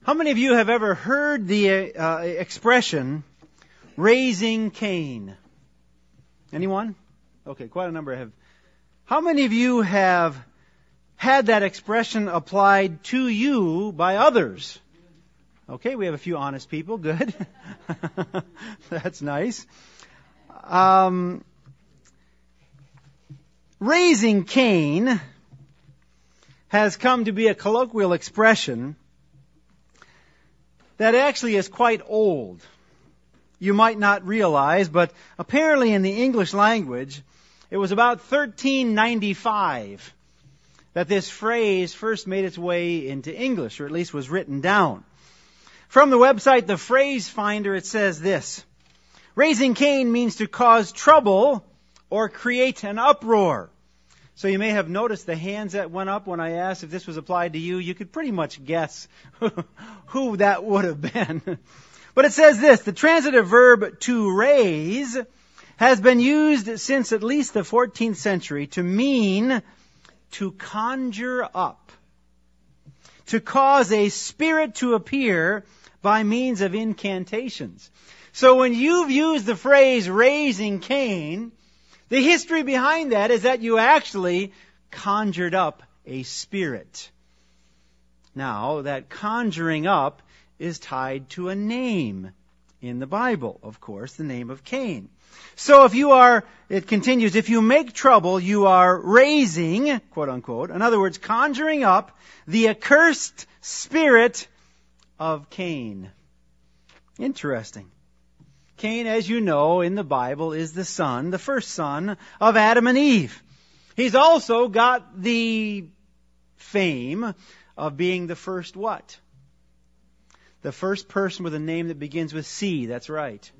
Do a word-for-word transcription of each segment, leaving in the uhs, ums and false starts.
How many of you have ever heard the uh, expression, raising Cain? Anyone? Okay, quite a number have. How many of you have had that expression applied to you by others? Okay, we have a few honest people. Good. That's nice. Um, raising Cain has come to be a colloquial expression that actually is quite old. You might not realize, but apparently in the English language, it was about thirteen ninety-five that this phrase first made its way into English, or at least was written down. From the website The Phrase Finder, it says this: raising Cain means to cause trouble or create an uproar. So you may have noticed the hands that went up when I asked if this was applied to you. You could pretty much guess who that would have been. But it says this: the transitive verb to raise has been used since at least the fourteenth century to mean to conjure up, to cause a spirit to appear by means of incantations. So when you've used the phrase raising Cain, the history behind that is that you actually conjured up a spirit. Now, that conjuring up is tied to a name in the Bible, of course, the name of Cain. So if you are, it continues, if you make trouble, you are raising, quote unquote, in other words, conjuring up the accursed spirit of Cain. Interesting. Cain, as you know, in the Bible is the son, the first son of Adam and Eve. He's also got the fame of being the first what? The first person with a name that begins with C, that's right.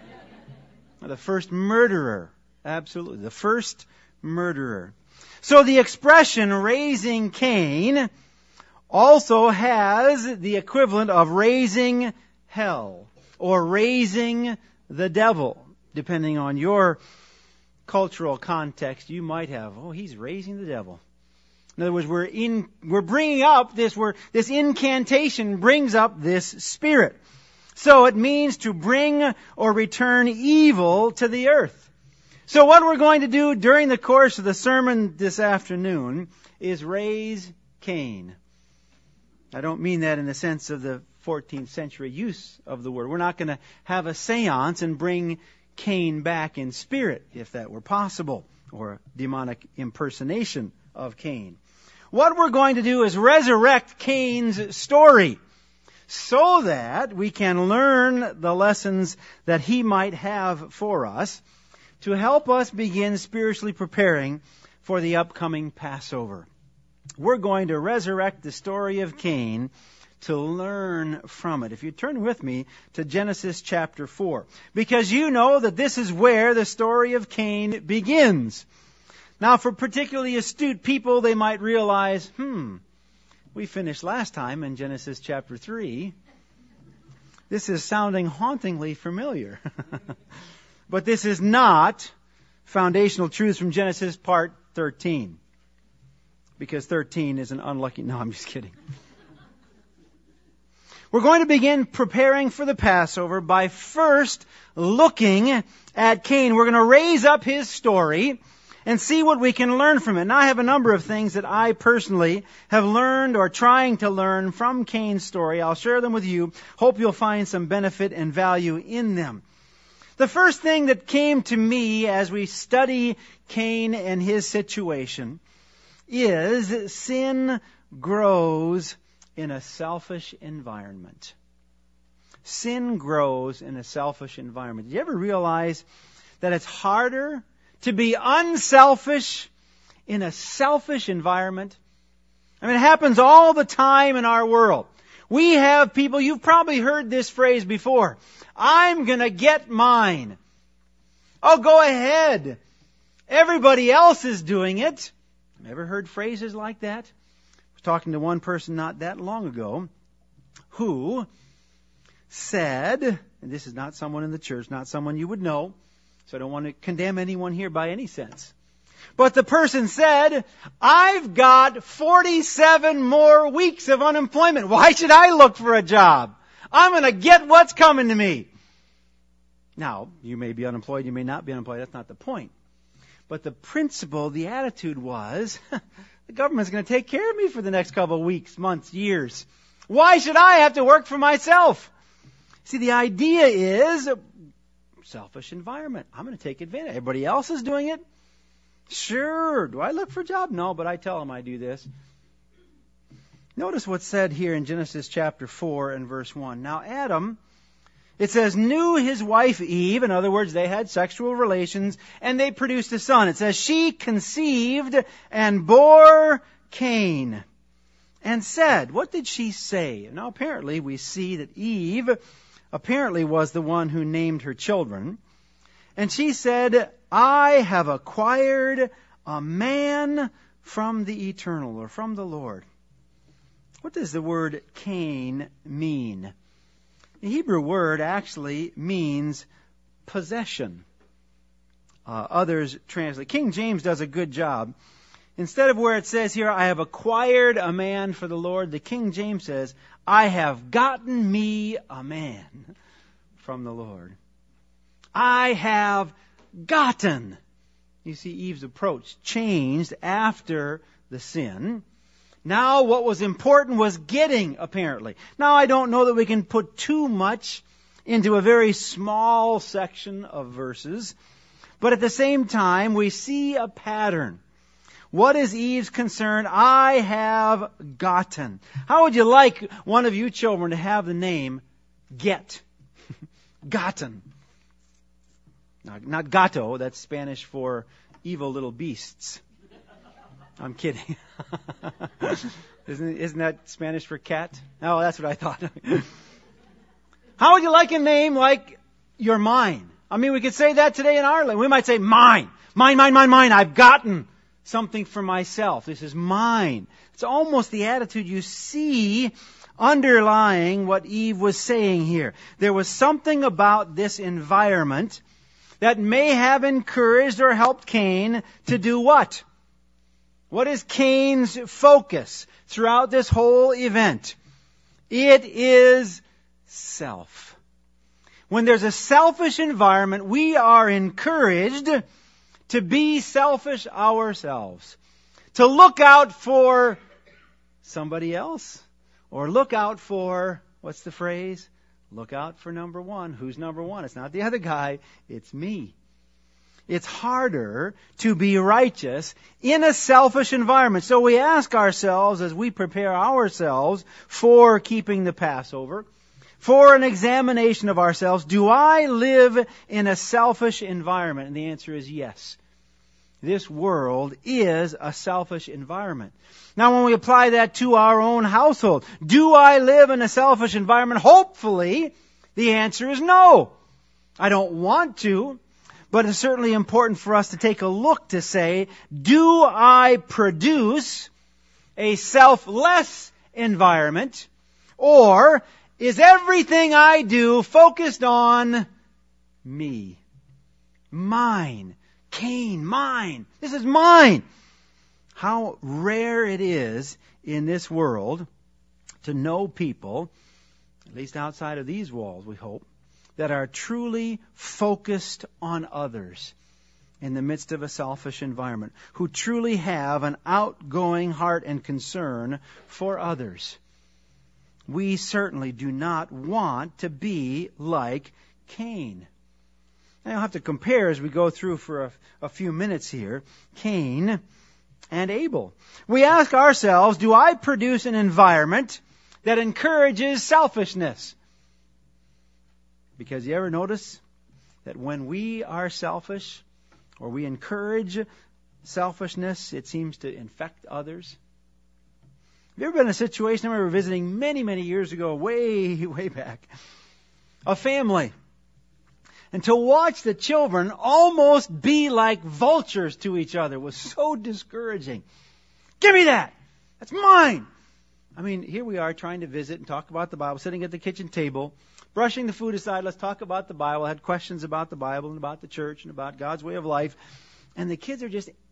The first murderer. Absolutely. The first murderer. So the expression raising Cain also has the equivalent of raising hell or raising the devil. Depending on your cultural context, you might have, oh, he's raising the devil. In other words, we're in, we're bringing up this, we're, this incantation brings up this spirit. So it means to bring or return evil to the earth. So what we're going to do during the course of the sermon this afternoon is raise Cain. I don't mean that in the sense of the fourteenth century use of the word. We're not going to have a seance and bring Cain back in spirit, if that were possible, or a demonic impersonation of Cain. What we're going to do is resurrect Cain's story so that we can learn the lessons that he might have for us to help us begin spiritually preparing for the upcoming Passover. We're going to resurrect the story of Cain to learn from it. If you turn with me to Genesis chapter four, because you know that this is where the story of Cain begins. Now, for particularly astute people, they might realize, hmm, we finished last time in Genesis chapter three. This is sounding hauntingly familiar. But this is not foundational truths from Genesis part thirteen. Because thirteen is an unlucky... No, I'm just kidding. We're going to begin preparing for the Passover by first looking at Cain. We're going to raise up his story and see what we can learn from it. And I have a number of things that I personally have learned or trying to learn from Cain's story. I'll share them with you. Hope you'll find some benefit and value in them. The first thing that came to me as we study Cain and his situation is sin grows in a selfish environment. Sin grows in a selfish environment. Did you ever realize that it's harder to be unselfish in a selfish environment? I mean, it happens all the time in our world. We have people, you've probably heard this phrase before, I'm going to get mine. Oh, go ahead. Everybody else is doing it. Ever heard phrases like that? I was talking to one person not that long ago who said, and this is not someone in the church, not someone you would know, so I don't want to condemn anyone here by any sense. But the person said, I've got forty-seven more weeks of unemployment. Why should I look for a job? I'm going to get what's coming to me. Now, you may be unemployed, you may not be unemployed. That's not the point. But the principle, the attitude was, the government's going to take care of me for the next couple of weeks, months, years. Why should I have to work for myself? See, the idea is selfish environment. I'm going to take advantage. Everybody else is doing it. Sure. Do I look for a job? No, but I tell them I do this. Notice what's said here in Genesis chapter four and verse one. Now Adam, it says, knew his wife Eve. In other words, they had sexual relations and they produced a son. It says, she conceived and bore Cain and said, what did she say? Now apparently we see that Eve apparently was the one who named her children. And she said, I have acquired a man from the eternal, or from the Lord. What does the word Cain mean? The Hebrew word actually means possession. Uh, others translate. King James does a good job. Instead of where it says here, I have acquired a man for the Lord, the King James says, I have gotten me a man from the Lord. I have gotten. You see, Eve's approach changed after the sin. Now what was important was getting, apparently. Now I don't know that we can put too much into a very small section of verses, but at the same time we see a pattern. What is Eve's concern? I have gotten. How would you like one of you children to have the name Get? Gotten. Not, not gato, that's Spanish for evil little beasts. I'm kidding. isn't, isn't that Spanish for cat? Oh, that's what I thought. How would you like a name like You're Mine? I mean, we could say that today in Ireland. We might say mine. Mine, mine, mine, mine. I've gotten something for myself. This is mine. It's almost the attitude you see underlying what Eve was saying here. There was something about this environment that may have encouraged or helped Cain to do what? What is Cain's focus throughout this whole event? It is self. When there's a selfish environment, we are encouraged to be selfish ourselves. To look out for somebody else. Or look out for, what's the phrase? Look out for number one. Who's number one? It's not the other guy. It's me. It's harder to be righteous in a selfish environment. So we ask ourselves as we prepare ourselves for keeping the Passover, for an examination of ourselves, do I live in a selfish environment? And the answer is yes. This world is a selfish environment. Now when we apply that to our own household, do I live in a selfish environment? Hopefully, the answer is no. I don't want to, but it's certainly important for us to take a look to say, do I produce a selfless environment, or is everything I do focused on me? Mine. Cain, mine. This is mine. How rare it is in this world to know people, at least outside of these walls, we hope, that are truly focused on others in the midst of a selfish environment, who truly have an outgoing heart and concern for others. We certainly do not want to be like Cain. I'll have to compare as we go through for a, a few minutes here, Cain and Abel. We ask ourselves, do I produce an environment that encourages selfishness? Because you ever notice that when we are selfish, or we encourage selfishness, it seems to infect others? Have you ever been in a situation, I remember visiting many, many years ago, way, way back, a family, and to watch the children almost be like vultures to each other was so discouraging. Give me that! That's mine! I mean, here we are trying to visit and talk about the Bible, sitting at the kitchen table, brushing the food aside, let's talk about the Bible. I had questions about the Bible and about the church and about God's way of life. And the kids are just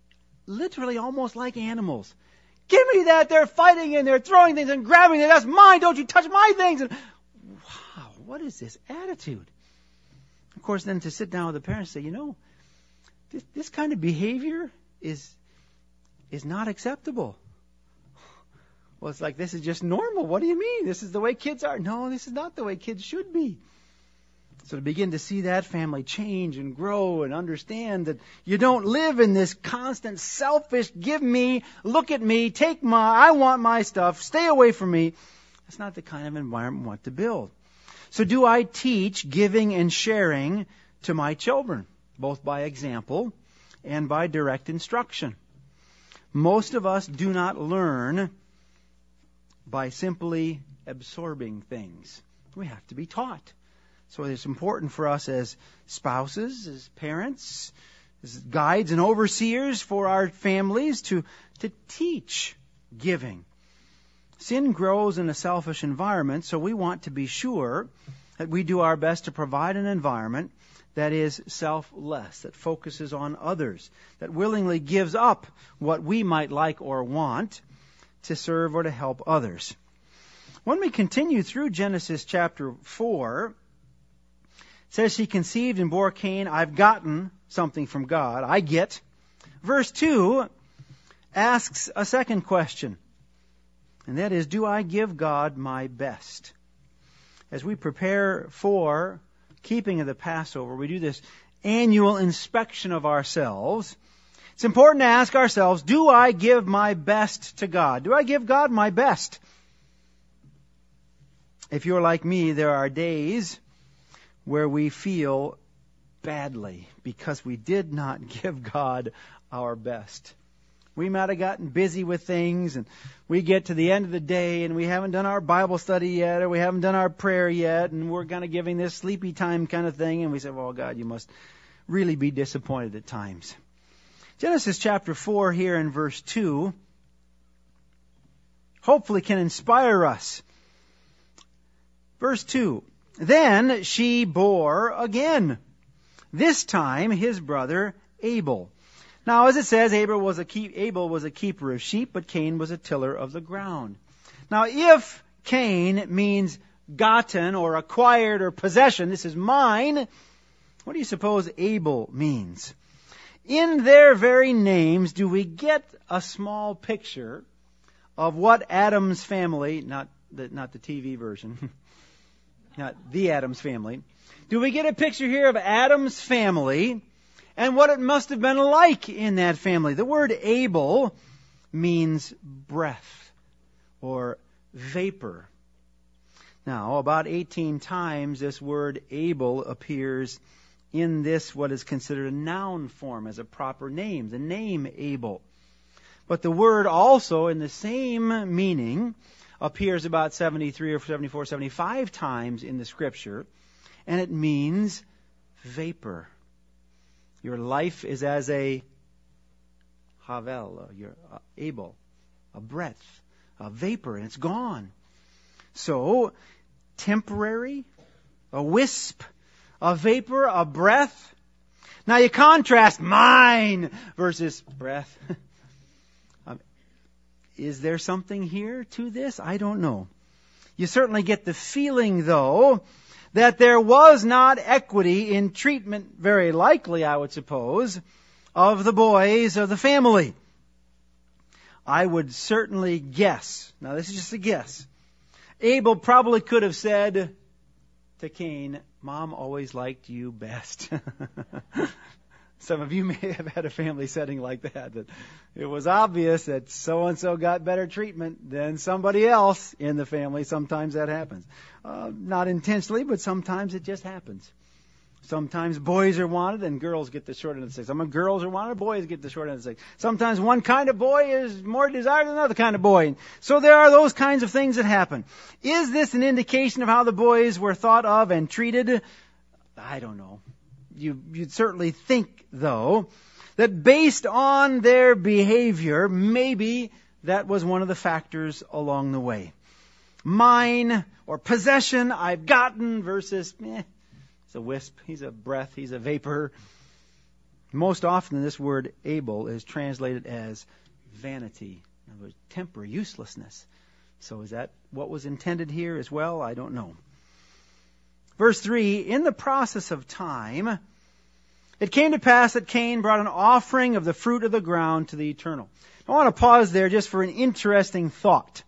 literally almost like animals. Give me that! They're fighting and they're throwing things and grabbing it. That's mine! Don't you touch my things! And, wow, what is this attitude? Of course, then to sit down with the parents and say, you know, this, this kind of behavior is is not acceptable. Well, it's like, this is just normal. What do you mean? This is the way kids are. No, this is not the way kids should be. So to begin to see that family change and grow and understand that you don't live in this constant selfish, give me, look at me, take my, I want my stuff, stay away from me. That's not the kind of environment we want to build. So do I teach giving and sharing to my children, both by example and by direct instruction? Most of us do not learn by simply absorbing things. We have to be taught. So it's important for us as spouses, as parents, as guides and overseers for our families to, to teach giving. Sin grows in a selfish environment, so we want to be sure that we do our best to provide an environment that is selfless, that focuses on others, that willingly gives up what we might like or want to serve or to help others. When we continue through Genesis chapter four, it says she conceived and bore Cain. I've gotten something from God. I get. Verse two asks a second question, and that is, do I give God my best? As we prepare for keeping of the Passover, we do this annual inspection of ourselves. It's important to ask ourselves, do I give my best to God? Do I give God my best? If you're like me, there are days where we feel badly because we did not give God our best. We might have gotten busy with things, and we get to the end of the day and we haven't done our Bible study yet, or we haven't done our prayer yet, and we're kind of giving this sleepy time kind of thing, and we say, well, God, you must really be disappointed at times. Genesis chapter four here in verse two hopefully can inspire us. Verse two, then she bore again, this time his brother Abel. Now, as it says, Abel was a keep, Abel was a keeper of sheep, but Cain was a tiller of the ground. Now, if Cain means gotten or acquired or possession, this is mine, what do you suppose Abel means? In their very names, do we get a small picture of what Adam's family, not the, not the T V version, not the Adam's family, do we get a picture here of Adam's family and what it must have been like in that family? The word Abel means breath or vapor. Now, about eighteen times this word Abel appears in this, what is considered a noun form, as a proper name, the name Abel. But the word also, in the same meaning, appears about seventy-three or seventy-four, seventy-five times in the Scripture, and it means vapor. Your life is as a havel, your uh, Abel, a breath, a vapor, and it's gone. So, temporary, a wisp, a vapor, a breath. Now you contrast mine versus breath. um, is there something here to this? I don't know. You certainly get the feeling, though, that there was not equity in treatment, very likely, I would suppose, of the boys of the family. I would certainly guess, now this is just a guess, Abel probably could have said to Cain, Mom always liked you best. Some of you may have had a family setting like that, that it was obvious that so-and-so got better treatment than somebody else in the family. Sometimes that happens. Uh, not intentionally, but sometimes it just happens. Sometimes boys are wanted and girls get the short end of the stick. Some girls are wanted, boys get the short end of the stick. Sometimes one kind of boy is more desired than another kind of boy. So there are those kinds of things that happen. Is this an indication of how the boys were thought of and treated? I don't know. You, you'd certainly think, though, that based on their behavior, maybe that was one of the factors along the way. Mine or possession I've gotten versus, eh, he's a wisp, he's a breath, he's a vapor. Most often this word Abel is translated as vanity, in other words, temporary uselessness. So is that what was intended here as well? I don't know. Verse three, in the process of time, it came to pass that Cain brought an offering of the fruit of the ground to the Eternal. I want to pause there just for an interesting thought.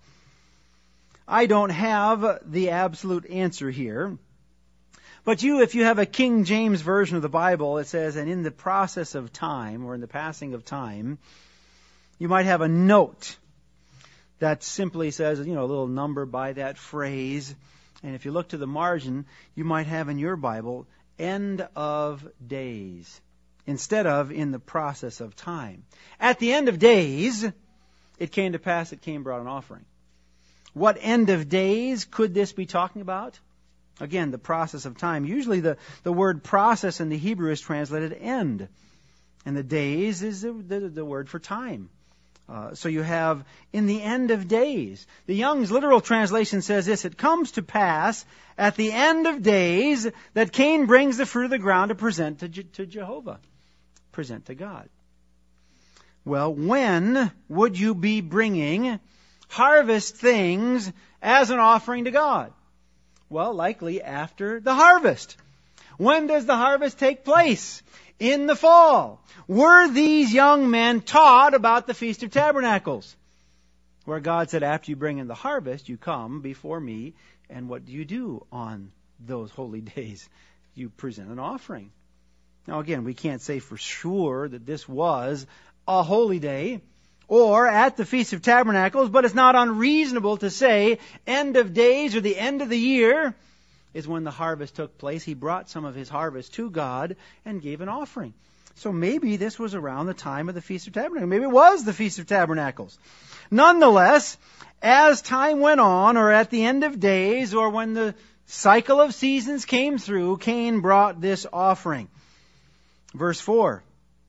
I don't have the absolute answer here. But you, if you have a King James version of the Bible, it says, and in the process of time, or in the passing of time, you might have a note that simply says, you know, a little number by that phrase. And if you look to the margin, you might have in your Bible, end of days, instead of in the process of time. At the end of days, it came to pass that Cain brought an offering. What end of days could this be talking about? Again, the process of time. Usually the, the word process in the Hebrew is translated end. And the days is the, the, the word for time. Uh, so you have in the end of days. The Young's literal translation says this, it comes to pass at the end of days that Cain brings the fruit of the ground to present to, Je- to Jehovah. Present to God. Well, when would you be bringing harvest things as an offering to God? Well, likely after the harvest. When does the harvest take place? In the fall. Were these young men taught about the Feast of Tabernacles? Where God said, after you bring in the harvest, you come before me, and what do you do on those holy days? You present an offering. Now again, we can't say for sure that this was a holy day, or at the Feast of Tabernacles, but it's not unreasonable to say end of days or the end of the year is when the harvest took place. He brought some of his harvest to God and gave an offering. So maybe this was around the time of the Feast of Tabernacles. Maybe it was the Feast of Tabernacles. Nonetheless, as time went on, or at the end of days, or when the cycle of seasons came through, Cain brought this offering. Verse four.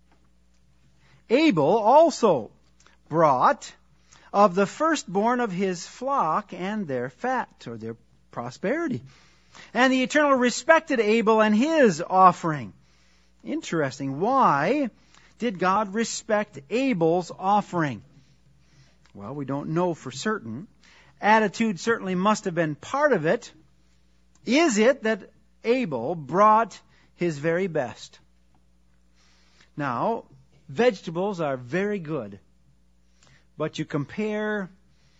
Abel also brought of the firstborn of his flock and their fat, or their prosperity. And the Eternal respected Abel and his offering. Interesting. Why did God respect Abel's offering? Well, we don't know for certain. Attitude certainly must have been part of it. Is it that Abel brought his very best? Now, vegetables are very good. But you compare,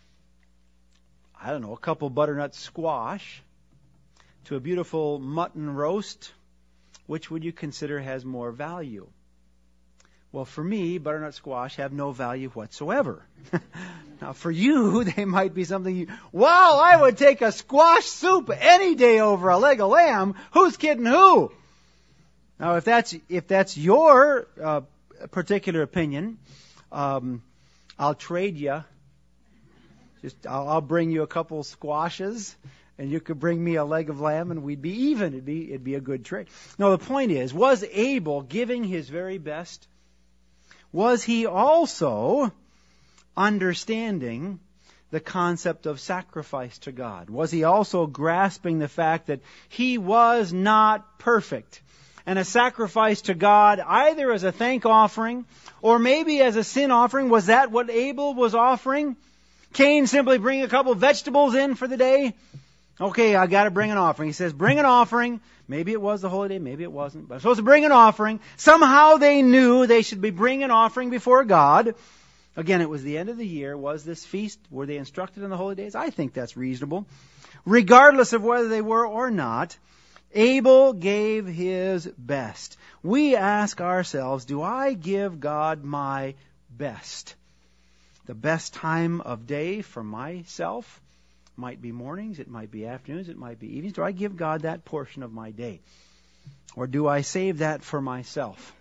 I don't know, a couple butternut squash to a beautiful mutton roast, which would you consider has more value? Well, for me, butternut squash have no value whatsoever. Now, for you, they might be something you, wow, I would take a squash soup any day over a leg of lamb. Who's kidding who? Now, if that's, if that's your uh, particular opinion, um, I'll trade you. Just, I'll, I'll bring you a couple squashes, and you could bring me a leg of lamb, and we'd be even. It'd be, it'd be a good trade. No, the point is, was Abel giving his very best? Was he also understanding the concept of sacrifice to God? Was he also grasping the fact that he was not perfect? And a sacrifice to God, either as a thank offering or maybe as a sin offering, was that what Abel was offering? Cain simply bring a couple vegetables in for the day? Okay, I got to bring an offering. He says, bring an offering. Maybe it was the holy day, maybe it wasn't. But I'm supposed to bring an offering. Somehow they knew they should be bringing an offering before God. Again, it was the end of the year. Was this feast? Were they instructed in the holy days? I think that's reasonable. Regardless of whether they were or not, Abel gave his best. We ask ourselves, do I give God my best? The best time of day for myself? Might be mornings, it might be afternoons, it might be evenings. Do I give God that portion of my day? Or do I save that for myself?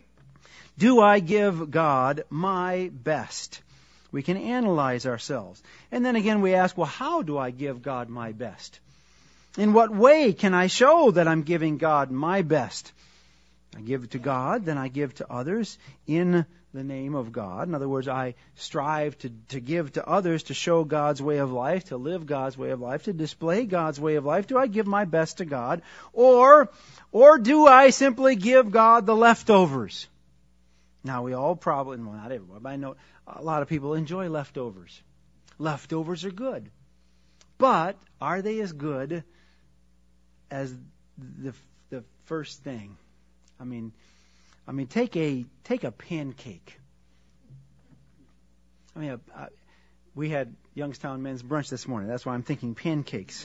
Do I give God my best? We can analyze ourselves. And then again we ask, well, how do I give God my best? In what way can I show that I'm giving God my best? I give to God, then I give to others in the name of God. In other words, I strive to, to give to others to show God's way of life, to live God's way of life, to display God's way of life. Do I give my best to God? Or, or do I simply give God the leftovers? Now, we all probably, well, not everyone, but I know a lot of people enjoy leftovers. Leftovers are good. But are they as good as the the first thing? I mean, I mean, take a take a pancake. I mean, a, a, we had Youngstown Men's Brunch this morning. That's why I'm thinking pancakes.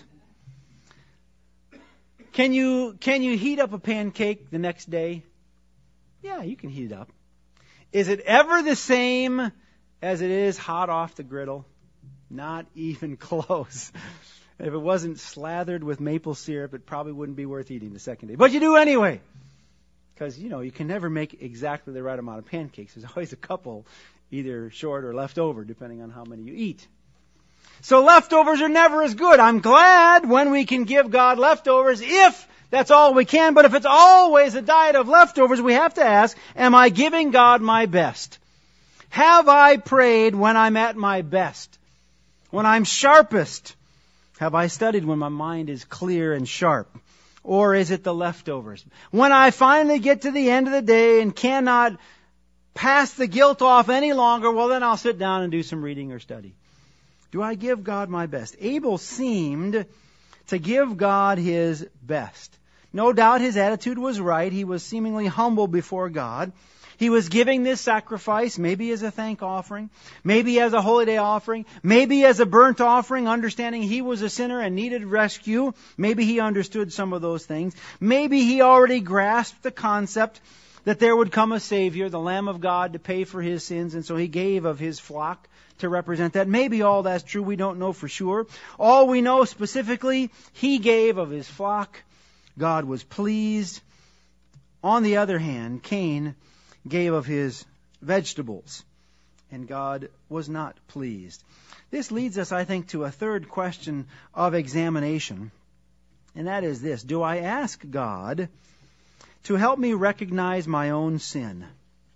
Can you can you heat up a pancake the next day? Yeah, you can heat it up. Is it ever the same as it is hot off the griddle? Not even close. If it wasn't slathered with maple syrup, it probably wouldn't be worth eating the second day. But you do anyway. Because, you know, you can never make exactly the right amount of pancakes. There's always a couple, either short or left over, depending on how many you eat. So leftovers are never as good. I'm glad when we can give God leftovers, if that's all we can. But if it's always a diet of leftovers, we have to ask, am I giving God my best? Have I prayed when I'm at my best? When I'm sharpest? Have I studied when my mind is clear and sharp? Or is it the leftovers? When I finally get to the end of the day and cannot pass the guilt off any longer, well, then I'll sit down and do some reading or study. Do I give God my best? Abel seemed to give God his best. No doubt his attitude was right. He was seemingly humble before God. He was giving this sacrifice, maybe as a thank offering, maybe as a holy day offering, maybe as a burnt offering, understanding he was a sinner and needed rescue. Maybe he understood some of those things. Maybe he already grasped the concept that there would come a Savior, the Lamb of God, to pay for his sins, and so he gave of his flock to represent that. Maybe all that's true. We don't know for sure. All we know specifically, he gave of his flock. God was pleased. On the other hand, Cain gave of his vegetables, and God was not pleased. This leads us, I think, to a third question of examination, and that is this: do I ask God to help me recognize my own sin?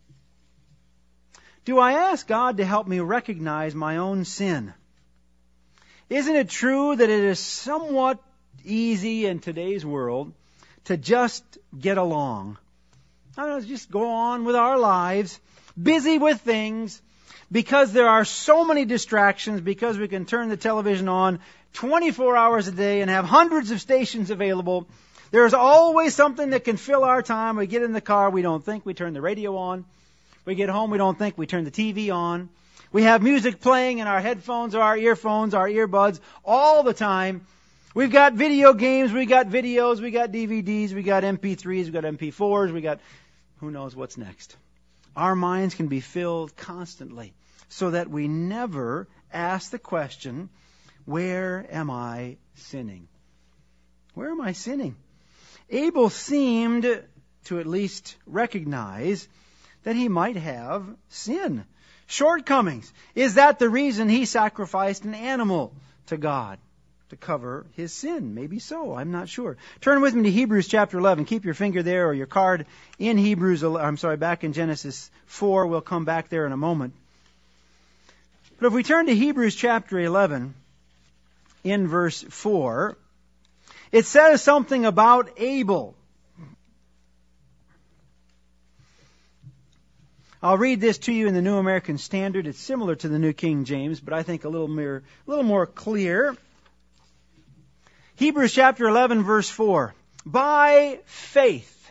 Do I ask God to help me recognize my own sin? Isn't it true that it is somewhat easy in today's world to just get along? I don't know, just go on with our lives, busy with things, because there are so many distractions, because we can turn the television on twenty-four hours a day and have hundreds of stations available. There's always something that can fill our time. We get in the car, we don't think, we turn the radio on. We get home, we don't think, we turn the T V on. We have music playing in our headphones or our earphones, our earbuds, all the time. We've got video games, we got videos, we got D V Ds, we got M P threes, we got M P fours, we got who knows what's next. Our minds can be filled constantly so that we never ask the question, where am I sinning? Where am I sinning? Abel seemed to at least recognize that he might have sin, shortcomings. Is that the reason he sacrificed an animal to God to cover his sin? Maybe so. I'm not sure. Turn with me to Hebrews chapter eleven. Keep your finger there or your card in Hebrews. I'm sorry, back in Genesis four. We'll come back there in a moment. But if we turn to Hebrews chapter eleven, in verse four, it says something about Abel. I'll read this to you in the New American Standard. It's similar to the New King James, but I think a little more, a little more clear. Hebrews chapter eleven, verse four. By faith.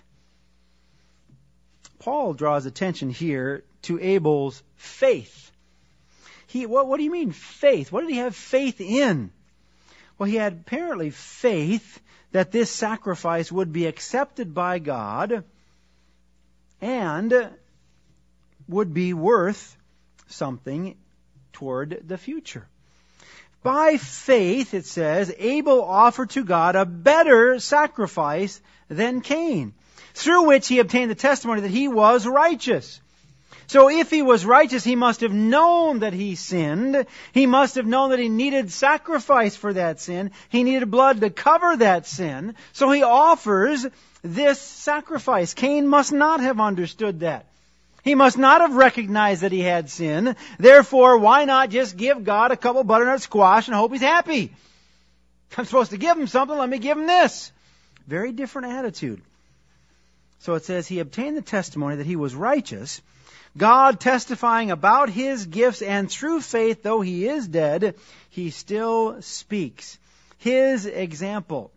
Paul draws attention here to Abel's faith. He, what, what do you mean faith? What did he have faith in? Well, he had apparently faith that this sacrifice would be accepted by God and would be worth something toward the future. By faith, it says, Abel offered to God a better sacrifice than Cain, through which he obtained the testimony that he was righteous. So if he was righteous, he must have known that he sinned. He must have known that he needed sacrifice for that sin. He needed blood to cover that sin. So he offers this sacrifice. Cain must not have understood that. He must not have recognized that he had sin. Therefore, why not just give God a couple butternut squash and hope he's happy? I'm supposed to give him something, let me give him this. Very different attitude. So it says, he obtained the testimony that he was righteous, God testifying about his gifts, and through faith, though he is dead, he still speaks. His example.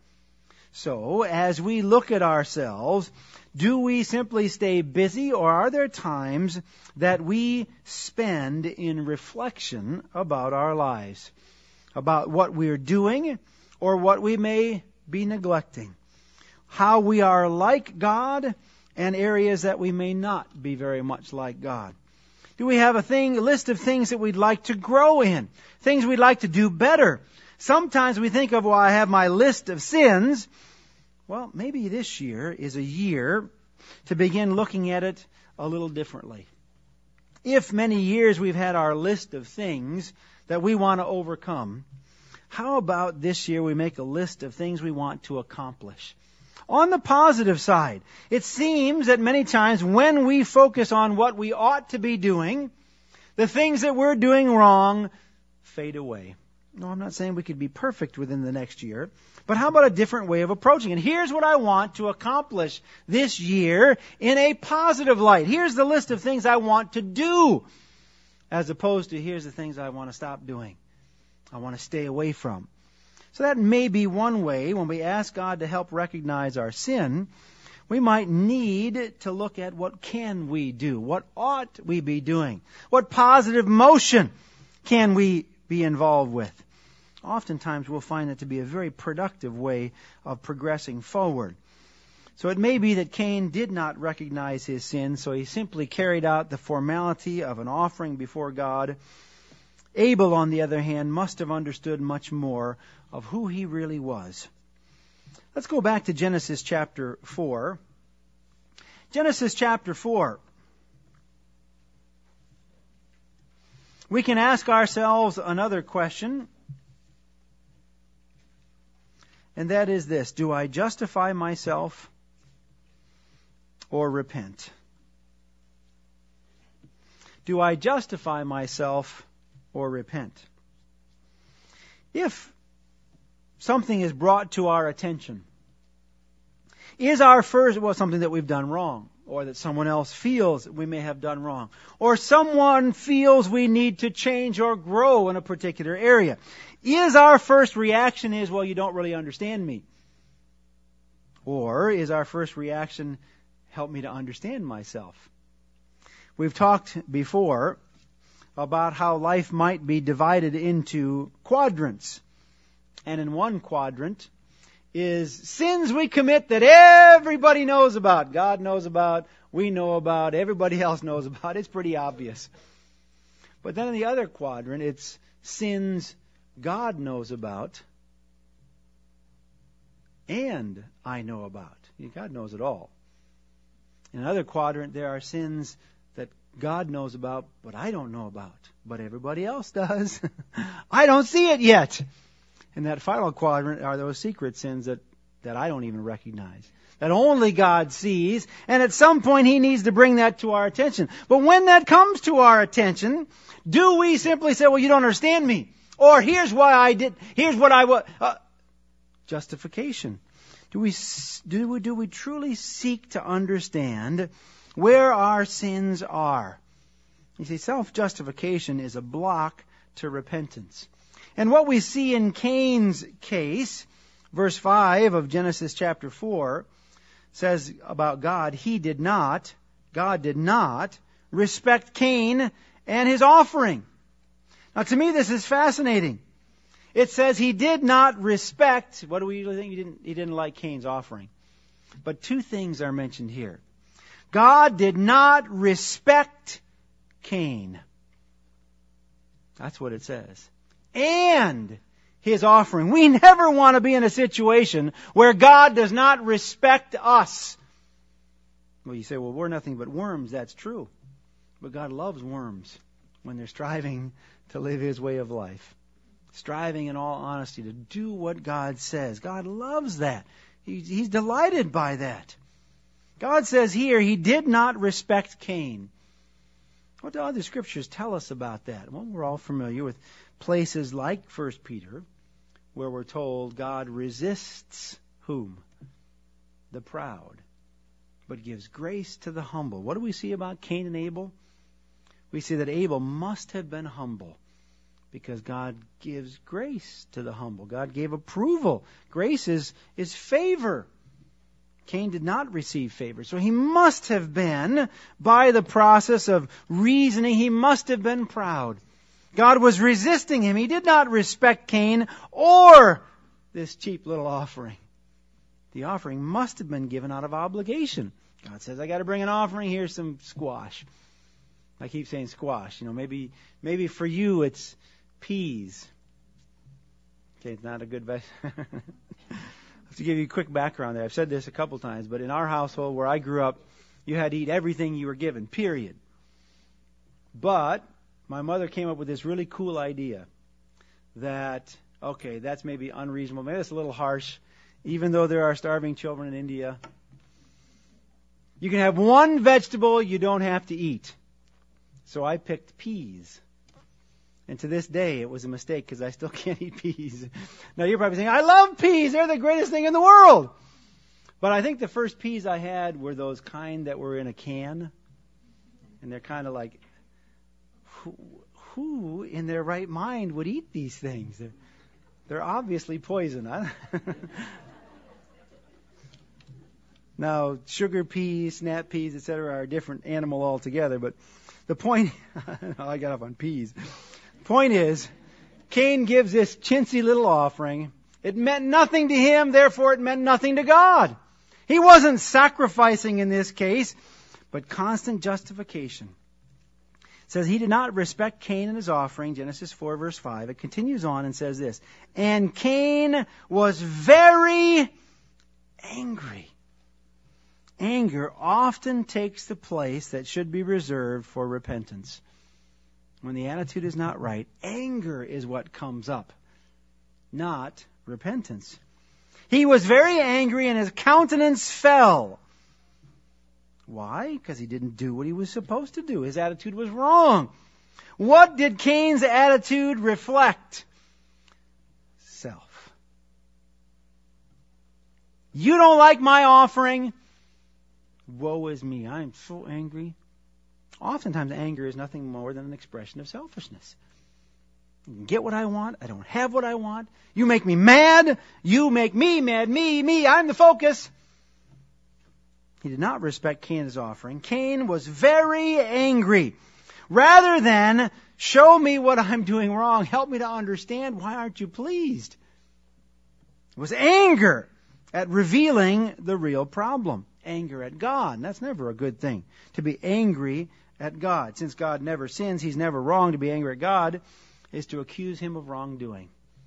So, as we look at ourselves, do we simply stay busy, or are there times that we spend in reflection about our lives, about what we're doing or what we may be neglecting, how we are like God and areas that we may not be very much like God? Do we have a thing, a list of things that we'd like to grow in, things we'd like to do better? Sometimes we think of, well, I have my list of sins. Well, maybe this year is a year to begin looking at it a little differently. If many years we've had our list of things that we want to overcome, how about this year we make a list of things we want to accomplish? On the positive side, it seems that many times when we focus on what we ought to be doing, the things that we're doing wrong fade away. No, I'm not saying we could be perfect within the next year, but how about a different way of approaching it? Here's what I want to accomplish this year in a positive light. Here's the list of things I want to do, as opposed to here's the things I want to stop doing, I want to stay away from. So that may be one way. When we ask God to help recognize our sin, we might need to look at what can we do, what ought we be doing, what positive motion can we be involved with. Oftentimes we'll find that to be a very productive way of progressing forward. So it may be that Cain did not recognize his sin, so he simply carried out the formality of an offering before God. Abel, on the other hand, must have understood much more of who he really was. Let's go back to Genesis chapter four. Genesis chapter four. We can ask ourselves another question, and that is this: do I justify myself or repent? Do I justify myself or repent? If something is brought to our attention, is our first, well, something that we've done wrong, or that someone else feels we may have done wrong, or someone feels we need to change or grow in a particular area, is our first reaction is, well, you don't really understand me? Or is our first reaction, help me to understand myself? We've talked before about how life might be divided into quadrants. And in one quadrant is sins we commit that everybody knows about. God knows about, we know about, everybody else knows about. It's pretty obvious. But then in the other quadrant, it's sins God knows about and I know about. God knows it all. In another quadrant, there are sins that God knows about, but I don't know about. But everybody else does. I don't see it yet. In that final quadrant are those secret sins that, that I don't even recognize, that only God sees, and at some point He needs to bring that to our attention. But when that comes to our attention, do we simply say, well, you don't understand me? Or here's why I did, here's what I was, uh, justification. Do we, do we, do we truly seek to understand where our sins are? You see, self-justification is a block to repentance. And what we see in Cain's case, verse five of Genesis chapter four, says about God, He did not, God did not respect Cain and his offering. Now to me this is fascinating. It says He did not respect, what do we usually think? He didn't, he didn't like Cain's offering. But two things are mentioned here. God did not respect Cain. That's what it says. And his offering. We never want to be in a situation where God does not respect us. Well, you say, well, we're nothing but worms. That's true. But God loves worms when they're striving to live His way of life. Striving in all honesty to do what God says. God loves that. He, he's delighted by that. God says here He did not respect Cain. What do other scriptures tell us about that? Well, we're all familiar with places like First Peter, where we're told God resists whom? The proud, but gives grace to the humble. What do we see about Cain and Abel? We see that Abel must have been humble because God gives grace to the humble. God gave approval. Grace is, is favor. Cain did not receive favor. So he must have been, by the process of reasoning, he must have been proud. God was resisting him. He did not respect Cain or this cheap little offering. The offering must have been given out of obligation. God says, I got to bring an offering. Here's some squash. I keep saying squash. You know, maybe maybe for you it's peas. Okay, it's not a good vegetable. To give you a quick background there, I've said this a couple times, but in our household where I grew up, you had to eat everything you were given, period. But my mother came up with this really cool idea that, okay, that's maybe unreasonable, maybe that's a little harsh, even though there are starving children in India. You can have one vegetable you don't have to eat. So I picked peas. And to this day, it was a mistake because I still can't eat peas. Now, you're probably saying, I love peas. They're the greatest thing in the world. But I think the first peas I had were those kind that were in a can. And they're kind of like, who, who in their right mind would eat these things? They're, they're obviously poison. Huh? Now, sugar peas, snap peas, et cetera are a different animal altogether. But the point, I got up on peas. Point is, Cain gives this chintzy little offering. It meant nothing to him, therefore it meant nothing to God. He wasn't sacrificing in this case, but constant justification. It says he did not respect Cain and his offering, Genesis four verse five. It continues on and says this, and Cain was very angry. Anger often takes the place that should be reserved for repentance. When the attitude is not right, anger is what comes up, not repentance. He was very angry and his countenance fell. Why? Because he didn't do what he was supposed to do. His attitude was wrong. What did Cain's attitude reflect? Self. You don't like my offering? Woe is me. I am so angry. Oftentimes anger is nothing more than an expression of selfishness. I can get what I want. I don't have what I want. You make me mad. You make me mad. Me, me. I'm the focus. He did not respect Cain's offering. Cain was very angry. Rather than show me what I'm doing wrong, help me to understand, why aren't you pleased? It was anger at revealing the real problem. Anger at God. And that's never a good thing, to be angry at God. Since God never sins, He's never wrong. To be angry at God is to accuse Him of wrongdoing.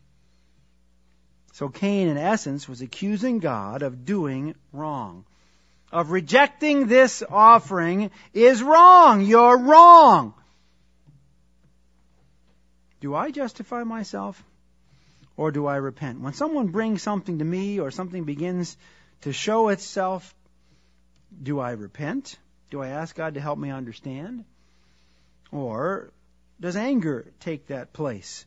So Cain, in essence, was accusing God of doing wrong. Of rejecting this offering is wrong. You're wrong. Do I justify myself? Or do I repent? When someone brings something to me or something begins to show itself, do I repent? Do I ask God to help me understand? Or does anger take that place?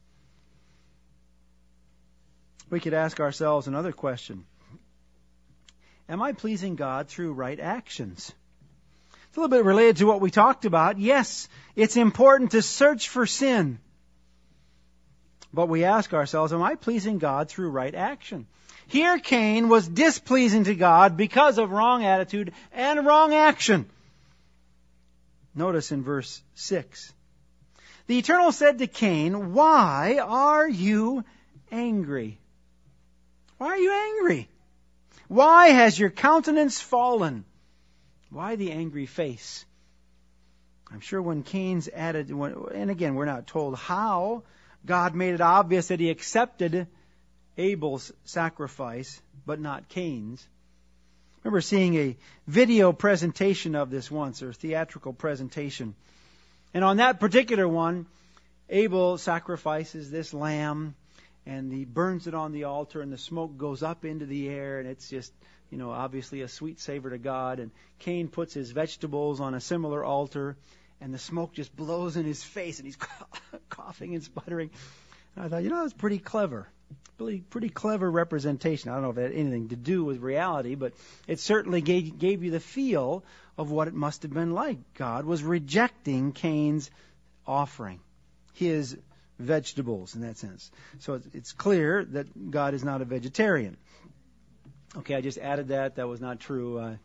We could ask ourselves another question. Am I pleasing God through right actions? It's a little bit related to what we talked about. Yes, it's important to search for sin. But we ask ourselves, am I pleasing God through right action? Here Cain was displeasing to God because of wrong attitude and wrong action. Notice in verse six. The Eternal said to Cain, why are you angry? Why are you angry? Why has your countenance fallen? Why the angry face? I'm sure when Cain's added, and again, we're not told how, God made it obvious that He accepted Abel's sacrifice, but not Cain's. I remember seeing a video presentation of this once, or theatrical presentation. And on that particular one, Abel sacrifices this lamb, and he burns it on the altar, and the smoke goes up into the air, and it's just, you know, obviously a sweet savor to God. And Cain puts his vegetables on a similar altar, and the smoke just blows in his face, and he's coughing and sputtering. And I thought, you know, that's pretty clever. Really pretty clever representation. I don't know if it had anything to do with reality, but it certainly gave, gave you the feel of what it must have been like. God was rejecting Cain's offering, his vegetables in that sense. So it's, it's clear that God is not a vegetarian. Okay, I just added that. That was not true. Uh,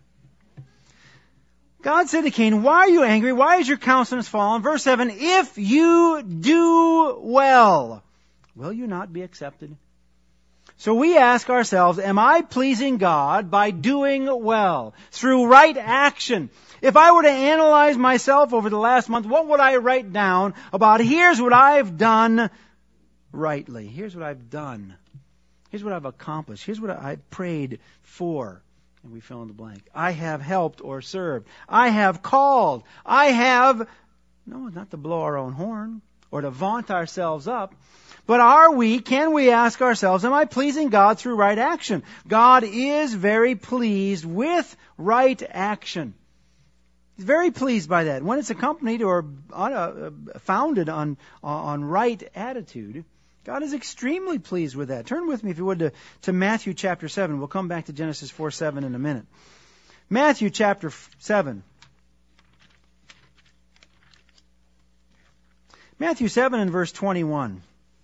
God said to Cain, why are you angry? Why is your countenance fallen? Verse seven, if you do well, will you not be accepted? So we ask ourselves, am I pleasing God by doing well, through right action? If I were to analyze myself over the last month, what would I write down about here's what I've done rightly? Here's what I've done. Here's what I've accomplished. Here's what I prayed for. And we fill in the blank. I have helped or served. I have called. I have, no, not to blow our own horn or to vaunt ourselves up. But are we, can we ask ourselves, am I pleasing God through right action? God is very pleased with right action. He's very pleased by that. When it's accompanied or uh, founded on, on right attitude, God is extremely pleased with that. Turn with me, if you would, to, to Matthew chapter seven. We'll come back to Genesis four seven in a minute. Matthew chapter seven. Matthew seven and verse twenty-one.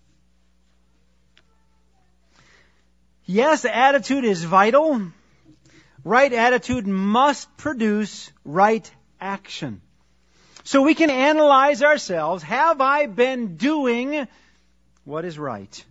Yes, attitude is vital. Right attitude must produce right action. So we can analyze ourselves. Have I been doing what is right?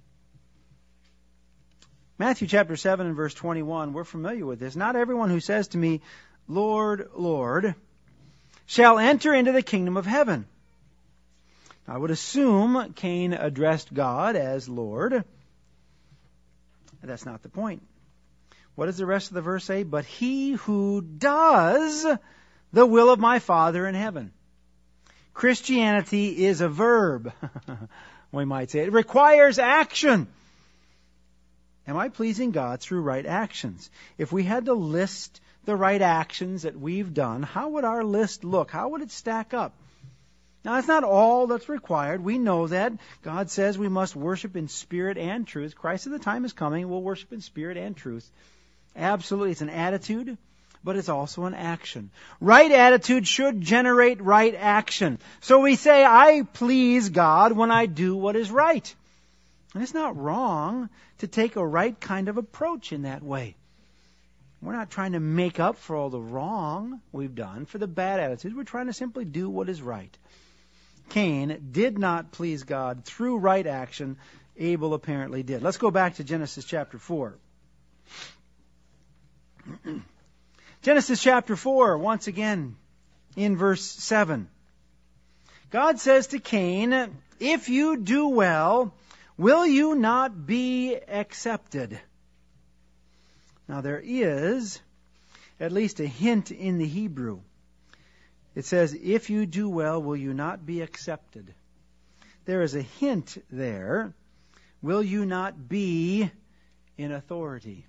Matthew chapter seven and verse twenty-one, we're familiar with this. Not everyone who says to me, Lord, Lord, shall enter into the kingdom of heaven. I would assume Cain addressed God as Lord. That's not the point. What does the rest of the verse say? But he who does the will of my Father in heaven. Christianity is a verb, we might say. It requires action. Am I pleasing God through right actions? If we had to list the right actions that we've done, how would our list look? How would it stack up? Now, that's not all that's required. We know that. God says we must worship in spirit and truth. Christ at the time is coming. We'll worship in spirit and truth. Absolutely. It's an attitude, but it's also an action. Right attitude should generate right action. So we say, I please God when I do what is right. And it's not wrong to take a right kind of approach in that way. We're not trying to make up for all the wrong we've done, for the bad attitudes. We're trying to simply do what is right. Cain did not please God through right action. Abel apparently did. Let's go back to Genesis chapter four. Genesis chapter four, once again, in verse seven. God says to Cain, if you do well, will you not be accepted? Now there is at least a hint in the Hebrew. It says, if you do well, will you not be accepted? There is a hint there. Will you not be in authority?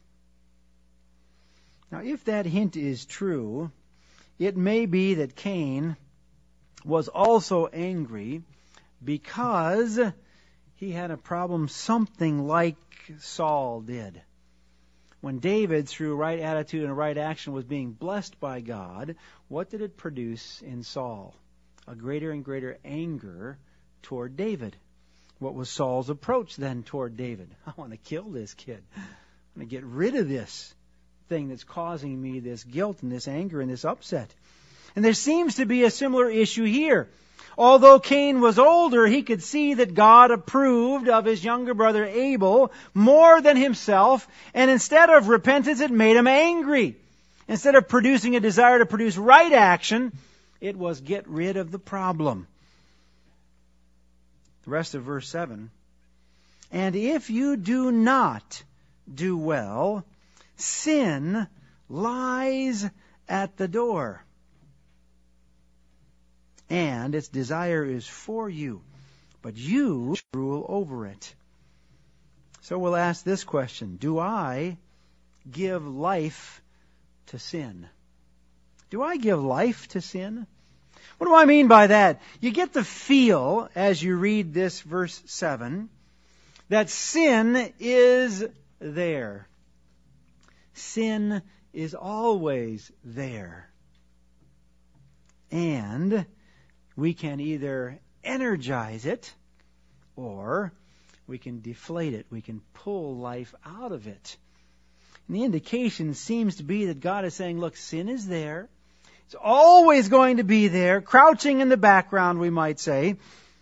Now, if that hint is true, it may be that Cain was also angry because he had a problem something like Saul did. When David, through right attitude and right action, was being blessed by God, what did it produce in Saul? A greater and greater anger toward David. What was Saul's approach then toward David? I want to kill this kid. I want to get rid of this thing that's causing me this guilt and this anger and this upset. And there seems to be a similar issue here. Although Cain was older, he could see that God approved of his younger brother Abel more than himself, and instead of repentance, it made him angry. Instead of producing a desire to produce right action, it was get rid of the problem. The rest of verse seven. And if you do not do well, sin lies at the door, and its desire is for you, but you rule over it. So we'll ask this question. Do I give life to sin? Do I give life to sin? What do I mean by that? You get the feel, as you read this verse seven, that sin is there. Sin is always there. And we can either energize it or we can deflate it. We can pull life out of it. And the indication seems to be that God is saying, look, sin is there. It's always going to be there, crouching in the background, we might say.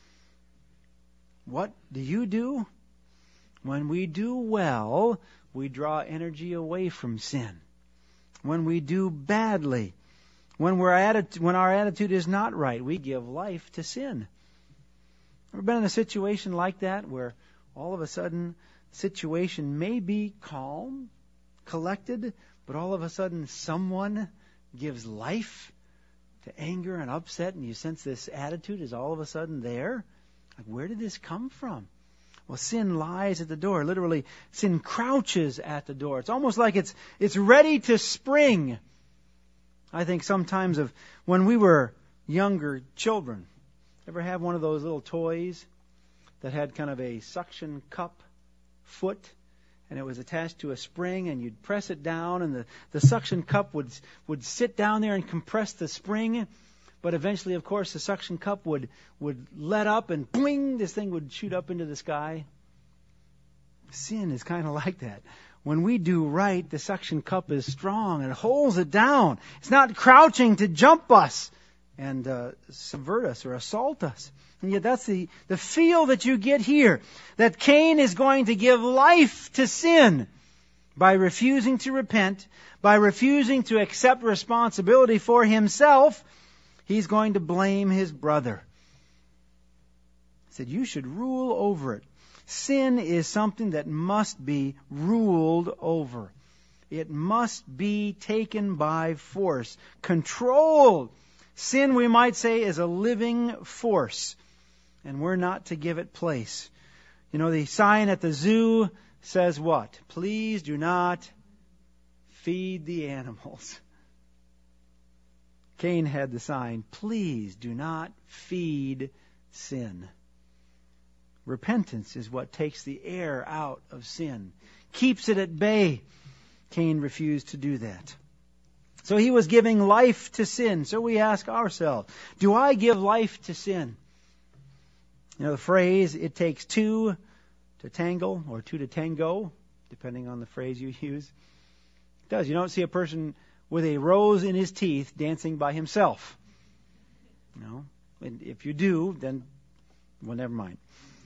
What do you do? When we do well, we draw energy away from sin. When we do badly, when we're atti- when our attitude is not right, we give life to sin. Ever been in a situation like that where all of a sudden the situation may be calm, collected, but all of a sudden someone gives life to anger and upset, and you sense this attitude is all of a sudden there? Like, where did this come from? Well, sin lies at the door. Literally, sin crouches at the door. It's almost like it's it's ready to spring. I think sometimes of when we were younger children. Ever have one of those little toys that had kind of a suction cup foot, and it was attached to a spring, and you'd press it down, and the, the suction cup would would sit down there and compress the spring. But eventually, of course, the suction cup would, would let up and boing, this thing would shoot up into the sky. Sin is kind of like that. When we do right, the suction cup is strong and it holds it down. It's not crouching to jump us and uh, subvert us or assault us. And yet that's the, the feel that you get here, that Cain is going to give life to sin by refusing to repent, by refusing to accept responsibility for himself. He's going to blame his brother. He said, you should rule over it. Sin is something that must be ruled over. It must be taken by force, controlled. Sin, we might say, is a living force, and we're not to give it place. You know, the sign at the zoo says what? Please do not feed the animals. Cain had the sign, please do not feed sin. Repentance is what takes the air out of sin, keeps it at bay. Cain refused to do that. So he was giving life to sin. So we ask ourselves, do I give life to sin? You know the phrase, it takes two to tangle or two to tango, depending on the phrase you use. It does. You don't see a person with a rose in his teeth dancing by himself. You know, and if you do, then, well, never mind.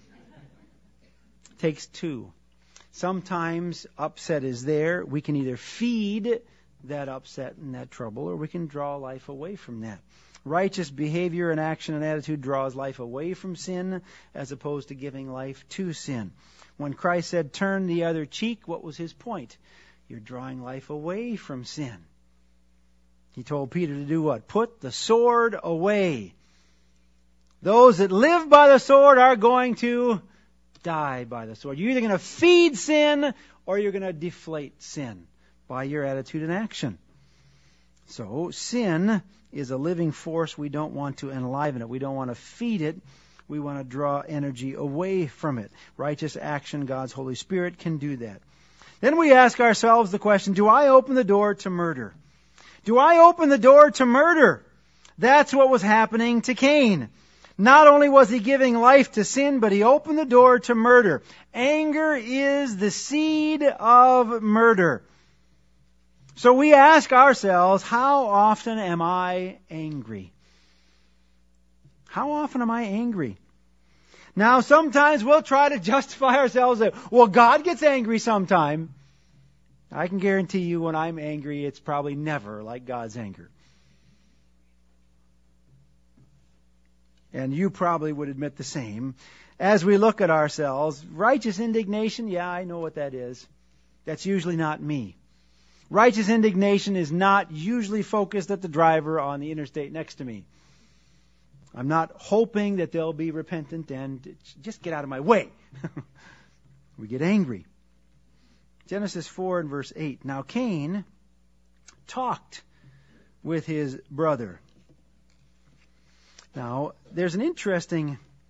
It takes two. Sometimes upset is there. We can either feed that upset and that trouble, or we can draw life away from that. Righteous behavior and action and attitude draws life away from sin as opposed to giving life to sin. When Christ said, turn the other cheek, what was his point? You're drawing life away from sin. He told Peter to do what? Put the sword away. Those that live by the sword are going to die by the sword. You're either going to feed sin or you're going to deflate sin by your attitude and action. So sin is a living force. We don't want to enliven it. We don't want to feed it. We want to draw energy away from it. Righteous action, God's Holy Spirit can do that. Then we ask ourselves the question, do I open the door to murder? Do I open the door to murder? That's what was happening to Cain. Not only was he giving life to sin, but he opened the door to murder. Anger is the seed of murder. So we ask ourselves, how often am I angry? How often am I angry? Now, sometimes we'll try to justify ourselves that, well, God gets angry sometime. I can guarantee you when I'm angry, it's probably never like God's anger. And you probably would admit the same. As we look at ourselves, righteous indignation, yeah, I know what that is. That's usually not me. Righteous indignation is not usually focused at the driver on the interstate next to me. I'm not hoping that they'll be repentant and just get out of my way. We get angry. Genesis four and verse eight. Now Cain talked with his brother. Now, there's an interesting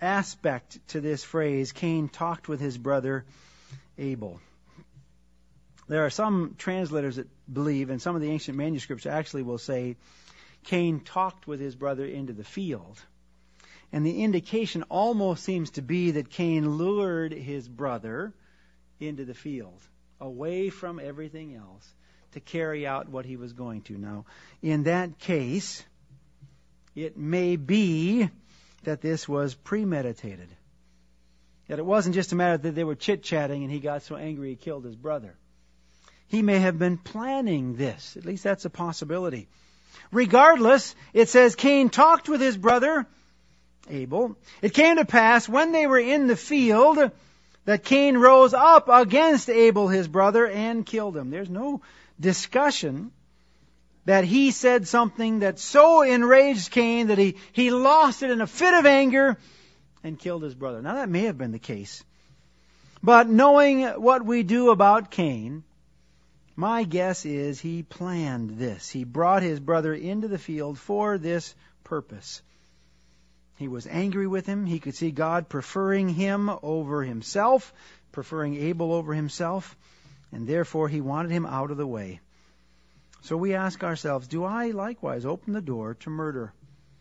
aspect to this phrase, Cain talked with his brother Abel. There are some translators that believe, and some of the ancient manuscripts actually will say, Cain talked with his brother into the field. And the indication almost seems to be that Cain lured his brother into the field, away from everything else, to carry out what he was going to. Now, in that case, it may be that this was premeditated. That it wasn't just a matter that they were chit-chatting and he got so angry he killed his brother. He may have been planning this. At least that's a possibility. Regardless, it says Cain talked with his brother Abel. It came to pass when they were in the field that Cain rose up against Abel his brother and killed him. There's no discussion that he said something that so enraged Cain that he, he lost it in a fit of anger and killed his brother. Now that may have been the case. But knowing what we do about Cain, my guess is he planned this. He brought his brother into the field for this purpose. He was angry with him. He could see God preferring him over himself, preferring Abel over himself, and therefore he wanted him out of the way. So we ask ourselves, do I likewise open the door to murder?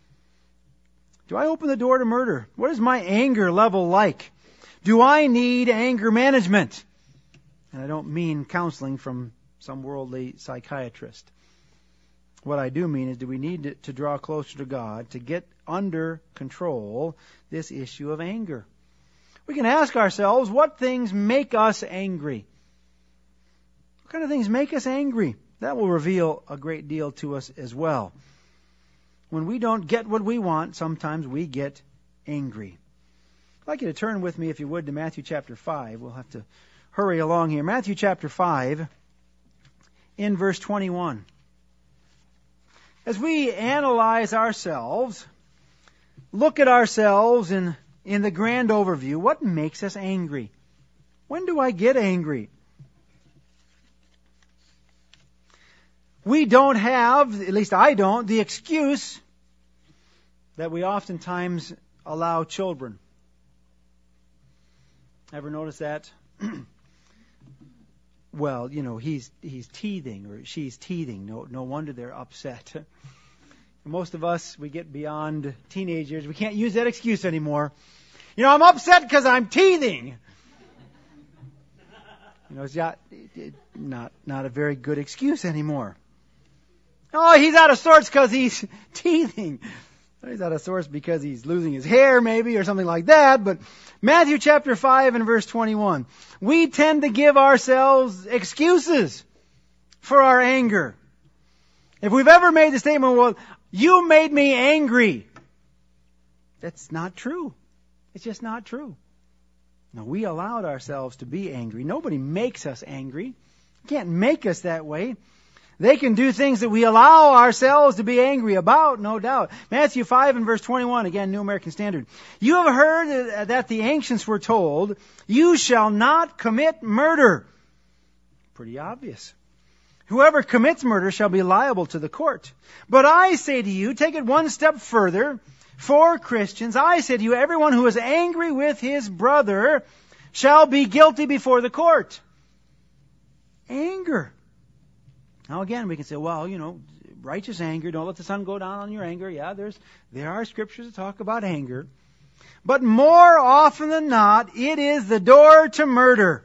Do I open the door to murder? What is my anger level like? Do I need anger management? And I don't mean counseling from some worldly psychiatrist. What I do mean is, do we need to draw closer to God to get under control this issue of anger? We can ask ourselves, what things make us angry? What kind of things make us angry? That will reveal a great deal to us as well. When we don't get what we want, sometimes we get angry. I'd like you to turn with me, if you would, to Matthew chapter five. We'll have to hurry along here. Matthew chapter five, in verse twenty-one. As we analyze ourselves, look at ourselves in, in the grand overview, what makes us angry? When do I get angry? We don't have, at least I don't, the excuse that we oftentimes allow children. Ever notice that? Well, you know, he's he's teething or she's teething. No no wonder they're upset. Most of us, we get beyond teenagers. We can't use that excuse anymore. You know, I'm upset because I'm teething. You know, it's not, not, not a very good excuse anymore. Oh, he's out of sorts because he's teething. He's out of sorts because he's losing his hair maybe or something like that. But Matthew chapter five and verse twenty-one. We tend to give ourselves excuses for our anger. If we've ever made the statement, well, you made me angry. That's not true. It's just not true. No, we allowed ourselves to be angry. Nobody makes us angry. You can't make us that way. They can do things that we allow ourselves to be angry about, no doubt. Matthew five and verse twenty-one, again, New American Standard. You have heard that the ancients were told, you shall not commit murder. Pretty obvious. Whoever commits murder shall be liable to the court. But I say to you, take it one step further. For Christians, I say to you, everyone who is angry with his brother shall be guilty before the court. Anger. Now again, we can say, well, you know, righteous anger, don't let the sun go down on your anger. Yeah, there's there are scriptures that talk about anger. But more often than not, it is the door to murder.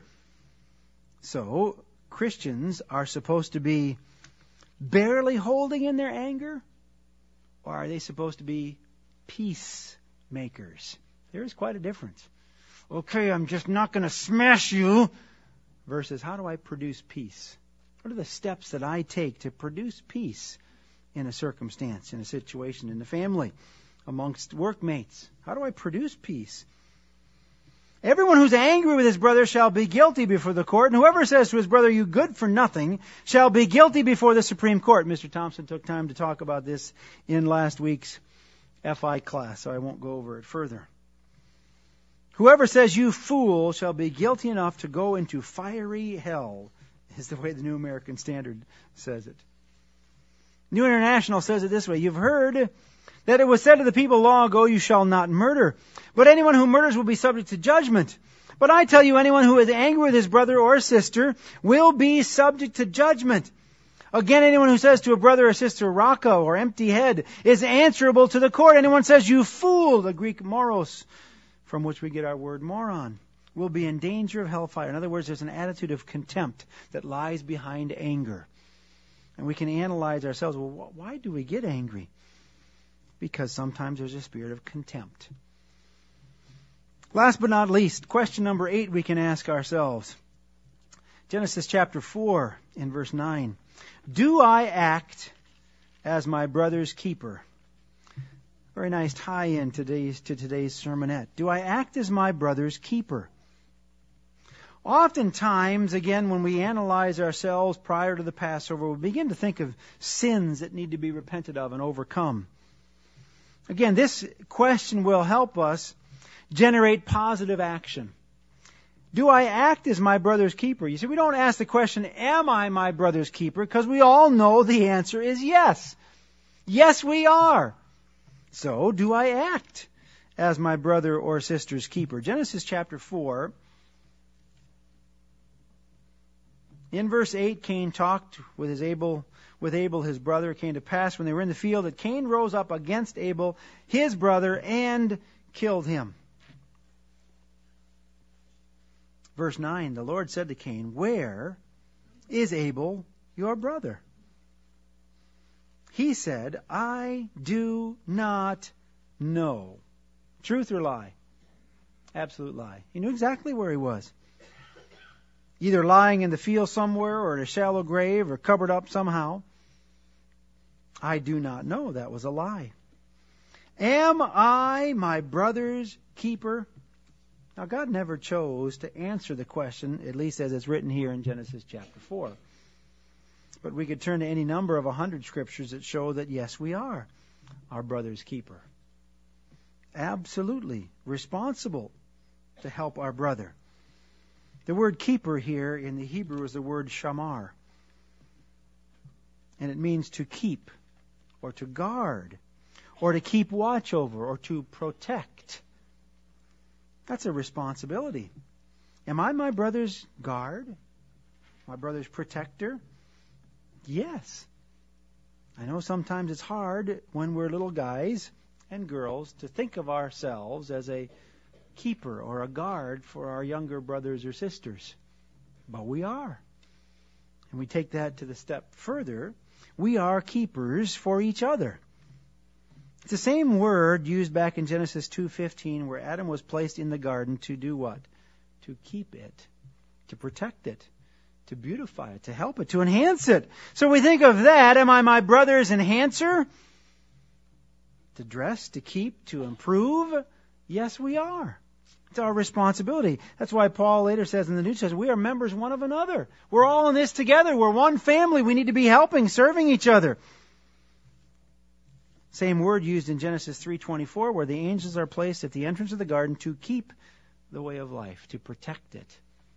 So, Christians are supposed to be barely holding in their anger? Or are they supposed to be peacemakers? There is quite a difference. Okay, I'm just not going to smash you. Versus, how do I produce peace? What are the steps that I take to produce peace in a circumstance, in a situation, in the family, amongst workmates? How do I produce peace? Everyone who's angry with his brother shall be guilty before the court, and whoever says to his brother, you good for nothing, shall be guilty before the Supreme Court. Mister Thompson took time to talk about this in last week's F I class, so I won't go over it further. Whoever says, you fool, shall be guilty enough to go into fiery hell, is the way the New American Standard says it. New International says it this way. You've heard that it was said to the people long ago, you shall not murder. But anyone who murders will be subject to judgment. But I tell you, anyone who is angry with his brother or sister will be subject to judgment. Again, anyone who says to a brother or sister, raka, or empty head, is answerable to the court. Anyone says, you fool, the Greek moros, from which we get our word moron, will be in danger of hellfire. In other words, there's an attitude of contempt that lies behind anger. And we can analyze ourselves. Well, why do we get angry? Because sometimes there's a spirit of contempt. Last but not least, question number eight we can ask ourselves. Genesis chapter four in verse nine. Do I act as my brother's keeper? Very nice tie-in today's, to today's sermonette. Do I act as my brother's keeper? Oftentimes, again, when we analyze ourselves prior to the Passover, we begin to think of sins that need to be repented of and overcome. Again, this question will help us generate positive action. Do I act as my brother's keeper? You see, we don't ask the question, am I my brother's keeper? Because we all know the answer is yes. Yes, we are. So, do I act as my brother or sister's keeper? Genesis chapter four. In verse eight, Cain talked with his Abel, with Abel his brother. It came to pass when they were in the field that Cain rose up against Abel, his brother, and killed him. Verse nine, the Lord said to Cain, where is Abel, your brother? He said, I do not know. Truth or lie? Absolute lie. He knew exactly where he was. Either lying in the field somewhere or in a shallow grave or covered up somehow. I do not know. That was a lie. Am I my brother's keeper? Now, God never chose to answer the question, at least as it's written here in Genesis chapter four. But we could turn to any number of a hundred scriptures that show that, yes, we are our brother's keeper. Absolutely responsible to help our brother. The word keeper here in the Hebrew is the word shamar. And it means to keep, or to guard, or to keep watch over, or to protect. That's a responsibility. Am I my brother's guard? My brother's protector? Yes. I know sometimes it's hard when we're little guys and girls to think of ourselves as a keeper or a guard for our younger brothers or sisters. But we are. And we take that to the step further. We are keepers for each other. It's the same word used back in Genesis two fifteen where Adam was placed in the garden to do what? To keep it, to protect it, to beautify it, to help it, to enhance it. So we think of that. Am I my brother's enhancer? To dress, to keep, to improve? Yes, we are. It's our responsibility. That's why Paul later says in the New Testament, we are members one of another. We're all in this together. We're one family. We need to be helping, serving each other. Same word used in Genesis three twenty-four, where the angels are placed at the entrance of the garden to keep the way of life, to protect it.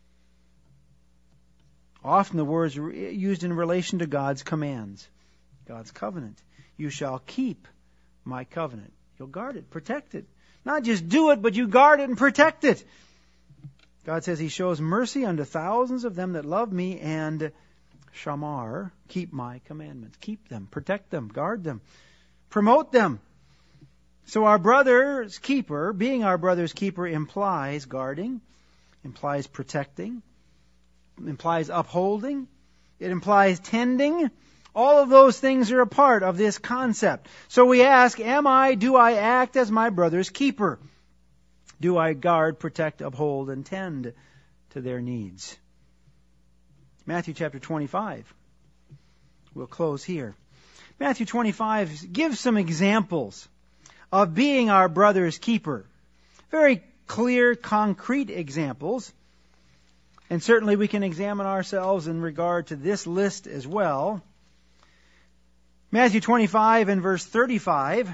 Often the words are used in relation to God's commands, God's covenant. You shall keep my covenant. You'll guard it, protect it. Not just do it, but you guard it and protect it. God says He shows mercy unto thousands of them that love me, and shamar, keep my commandments. Keep them, protect them, guard them. Promote them. So our brother's keeper, being our brother's keeper, implies guarding, implies protecting, implies upholding, it implies tending. All of those things are a part of this concept. So we ask, am I, do I act as my brother's keeper? Do I guard, protect, uphold, and tend to their needs? Matthew chapter twenty-five. We'll close here. Matthew twenty-five gives some examples of being our brother's keeper. Very clear, concrete examples. And certainly we can examine ourselves in regard to this list as well. Matthew twenty-five and verse thirty-five.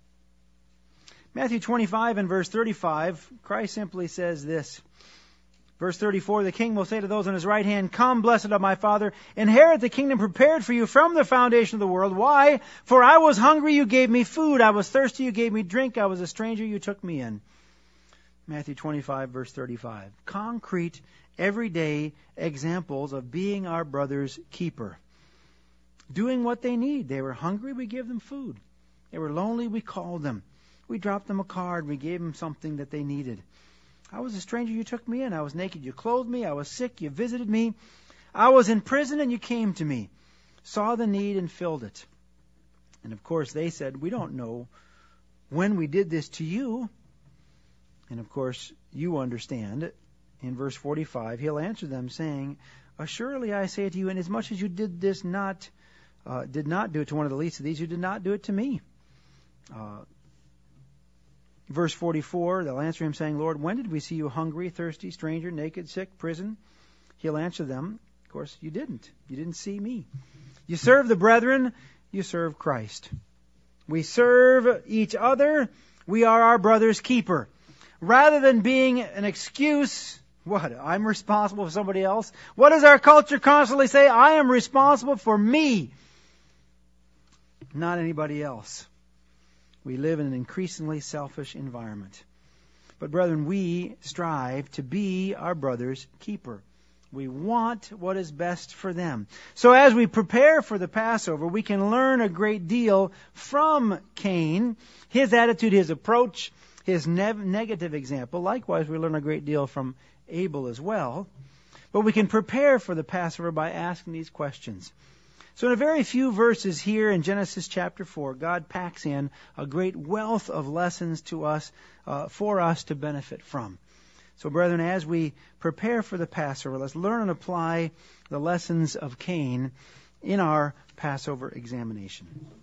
Matthew twenty-five and verse thirty-five, Christ simply says this. Verse thirty-four, the king will say to those on his right hand, come, blessed of my Father, inherit the kingdom prepared for you from the foundation of the world. Why? For I was hungry, you gave me food. I was thirsty, you gave me drink. I was a stranger, you took me in. Matthew twenty-five, verse thirty-five. Concrete, everyday examples of being our brother's keeper. Doing what they need. They were hungry, we gave them food. They were lonely, we called them. We dropped them a card, we gave them something that they needed. I was a stranger, you took me in. I was naked, you clothed me. I was sick, you visited me. I was in prison, and you came to me. Saw the need and filled it. And of course, they said, we don't know when we did this to you. And of course, you understand. In verse forty-five, he'll answer them saying, assuredly I say to you, inasmuch as you did this not, uh, did not do it to one of the least of these, you did not do it to me. Uh, Verse forty-four, they'll answer him saying, Lord, when did we see you hungry, thirsty, stranger, naked, sick, prison? He'll answer them, of course, you didn't. You didn't see me. You serve the brethren, you serve Christ. We serve each other, we are our brother's keeper. Rather than being an excuse, what, I'm responsible for somebody else? What does our culture constantly say? I am responsible for me, not anybody else. We live in an increasingly selfish environment. But brethren, we strive to be our brother's keeper. We want what is best for them. So as we prepare for the Passover, we can learn a great deal from Cain, his attitude, his approach, his ne- negative example. Likewise, we learn a great deal from Abel as well. But we can prepare for the Passover by asking these questions. So in a very few verses here in Genesis chapter four, God packs in a great wealth of lessons to us, uh, for us to benefit from. So brethren, as we prepare for the Passover, let's learn and apply the lessons of Cain in our Passover examination.